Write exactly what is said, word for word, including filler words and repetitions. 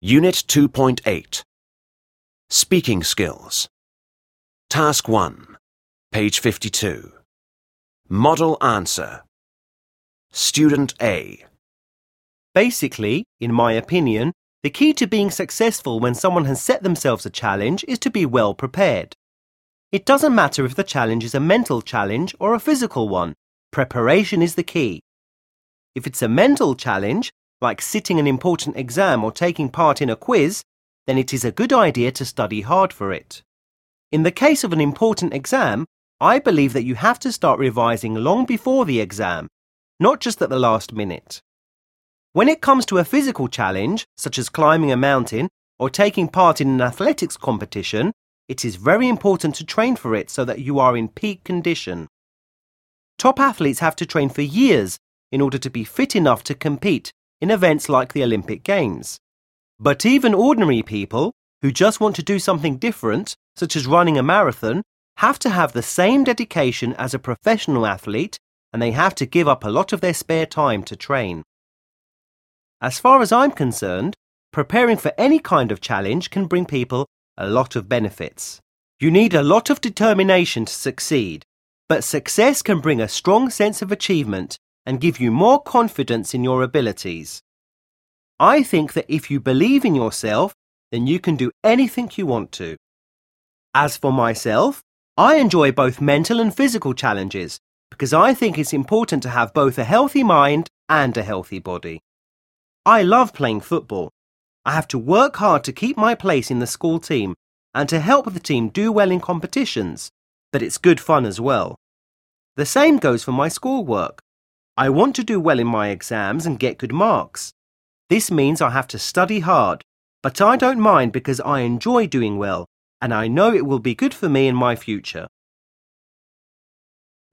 Unit two point eight. Speaking Skills. Task one. Page fifty-two. Model Answer. Student A. Basically, in my opinion, the key to being successful when someone has set themselves a challenge is to be well prepared. It doesn't matter if the challenge is a mental challenge or a physical one. Preparation is the key. If it's a mental challenge, like sitting an important exam or taking part in a quiz, then it is a good idea to study hard for it. In the case of an important exam, I believe that you have to start revising long before the exam, not just at the last minute. When it comes to a physical challenge, such as climbing a mountain or taking part in an athletics competition, it is very important to train for it so that you are in peak condition. Top athletes have to train for years in order to be fit enough to compete in events like the Olympic Games. But even ordinary people who just want to do something different, such as running a marathon, have to have the same dedication as a professional athlete, and they have to give up a lot of their spare time to train. As far as I'm concerned, preparing for any kind of challenge can bring people a lot of benefits. You need a lot of determination to succeed, but success can bring a strong sense of achievement and give you more confidence in your abilities. I think that if you believe in yourself, then you can do anything you want to. As for myself, I enjoy both mental and physical challenges because I think it's important to have both a healthy mind and a healthy body. I love playing football. I have to work hard to keep my place in the school team and to help the team do well in competitions, but it's good fun as well. The same goes for my schoolwork. I want to do well in my exams and get good marks. This means I have to study hard, but I don't mind because I enjoy doing well and I know it will be good for me in my future.